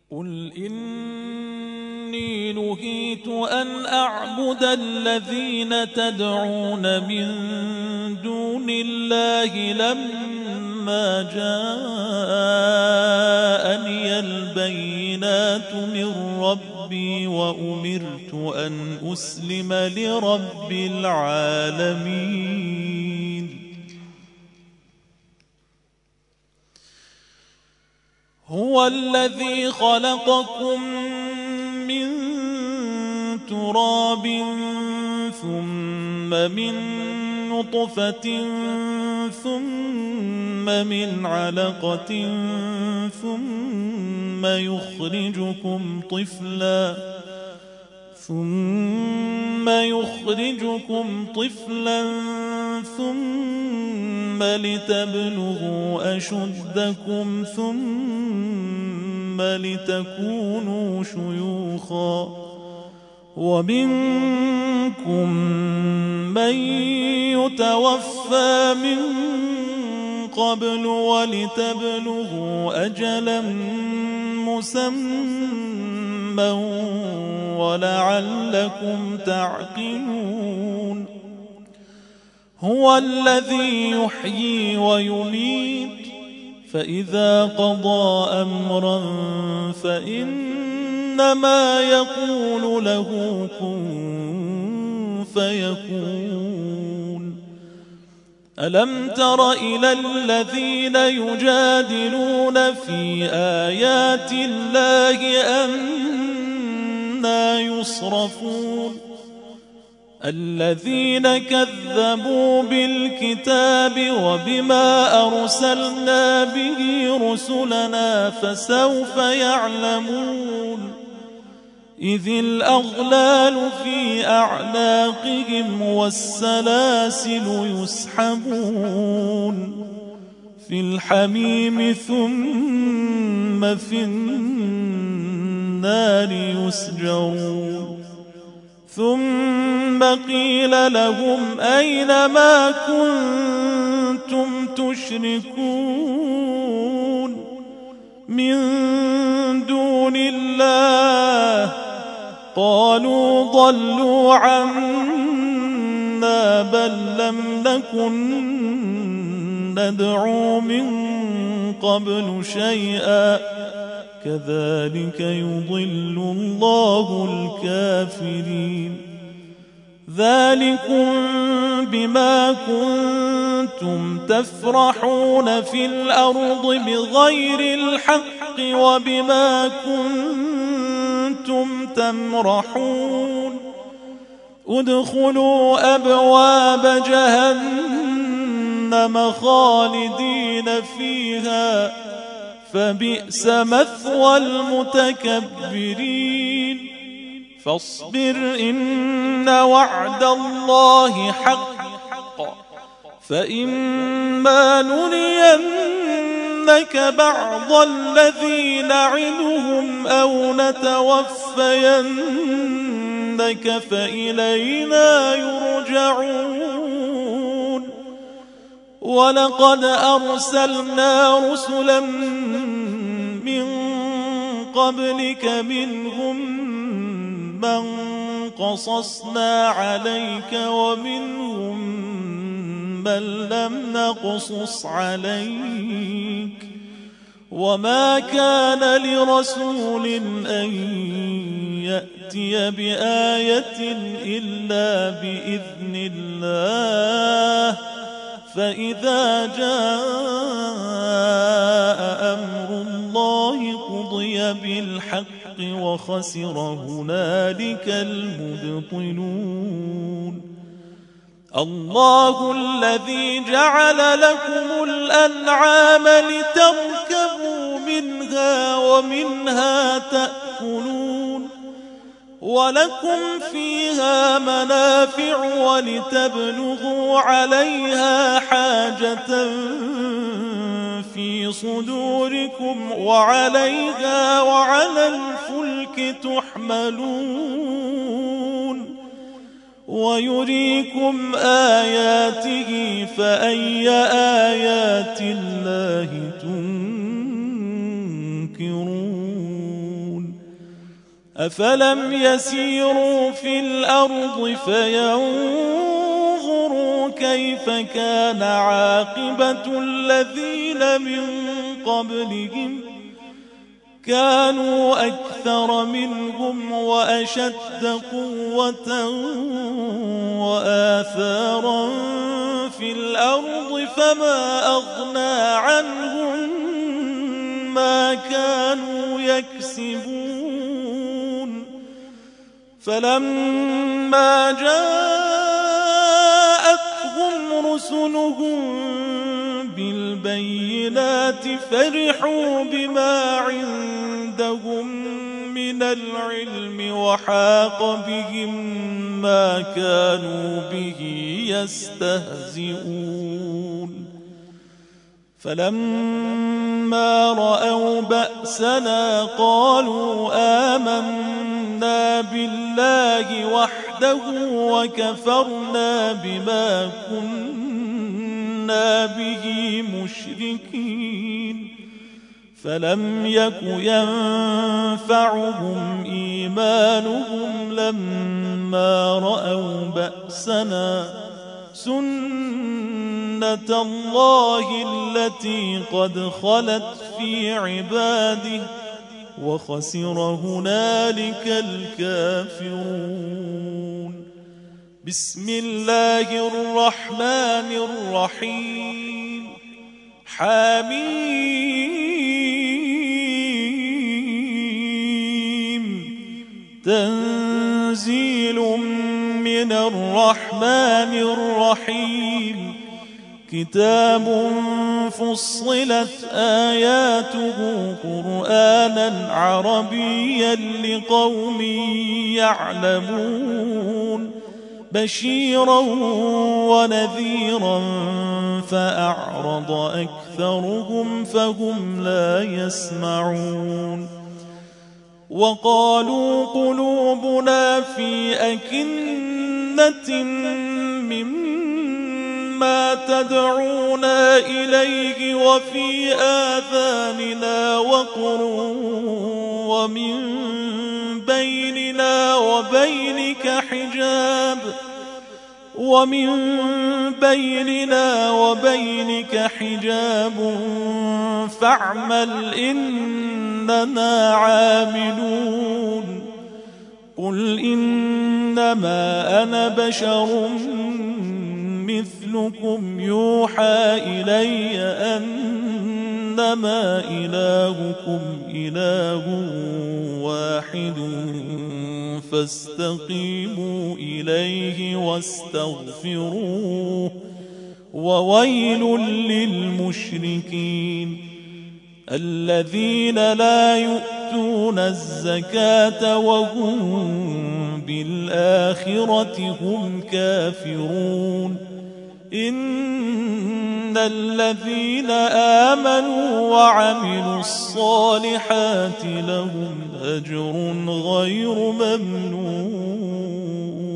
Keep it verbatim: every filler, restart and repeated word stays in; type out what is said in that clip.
قل إني نهيت أن أعبد الذين تدعون من دون الله لما جاءني البينات من ربي وأمرت أن أسلم لرب العالمين. هو الذي خلقكم من تراب ثم من نطفة ثم من علقة ثم يخرجكم طفلا ثم يخرجكم طفلا ثم لتبلغوا أشدكم ثم لتكونوا شيوخا ومنكم من يتوفى من قبل ولتبلغوا أجلا مسمى ولعلكم تعقلون. هو الذي يحيي ويميت فإذا قضى أمرا فإنما يقول له كن فيكون. ألم تر إلى الذين يجادلون في آيات الله أنى يصرفون الذين كذبوا بالكتاب وبما أرسلنا به رسلنا فسوف يعلمون إذ الأغلال في أعناقهم والسلاسل يسحبون في الحميم ثم في النار يسجرون. ثم قيل لهم أين ما كنتم تشركون من دون الله قالوا ضلوا عنا بل لم نكن ندعو من قبل شيئا كذلك يضل الله الكافرين. ذلكم بما كنتم تفرحون في الأرض بغير الحق وبما كنتم تمرحون. ادخلوا أبواب جهنم خالدين فيها فبئس مثوى المتكبرين. فاصبر إن وعد الله حق فإما نرينك بعض الذي نعدهم أو نتوفينك فإلينا يرجعون. ولقد أرسلنا رسلا من قبلك منهم من قصصنا عليك ومنهم من لم نقصص عليك وما كان لرسول أن يأتي بآية إلا بإذن الله فإذا جاء أمر الله قضي بالحق وخسر هنالك المبطلون. الله الذي جعل لكم الأنعام لتركبوا منها ومنها تأكلون ولكم فيها منافع ولتبلغوا عليها حاجة في صدوركم وعليها وعلى الفلك تحملون ويريكم آياته فأي آيات الله تنكرون. أفلم يسيروا في الأرض فينظروا كيف كان عاقبة الذين من قبلهم كانوا أكثر منهم وأشد قوة وآثارا في الأرض فما أغنى عنهم ما كانوا يكسبون فلما جاءتهم رسلهم بالبينات فرحوا بما عندهم من العلم وحاق بهم ما كانوا به يستهزئون فلما رأوا بأسنا قالوا آمنا بالله وحده وكفرنا بما كنا به مشركين فلم يك ينفعهم إيمانهم لما رأوا بأسنا سنة الله التي قد خلت في عباده وخسر هنالك الكافرون بسم الله الرحمن الرحيم حميم تنزيل من الرحمن الرحيم كتاب فصلت آياته قرآنا عربيا لقوم يعلمون بشيرا ونذيرا فأعرض أكثرهم فهم لا يسمعون وقالوا قلوبنا في أكنة مما تدعونا إليه وفي آذاننا وقر ومن بيننا وبينك حجاب ومن بيننا وبينك حجاب فاعمل إننا عاملون قل إنما أنا بشر مثلكم يوحى إلي أنما إلهكم إله واحد فاستقيموا إليه واستغفروه وويل للمشركين الذين لا يؤتون الزكاة وهم بالآخرة هم كافرون إن الذين آمنوا وعملوا الصالحات لهم أجر غير ممنون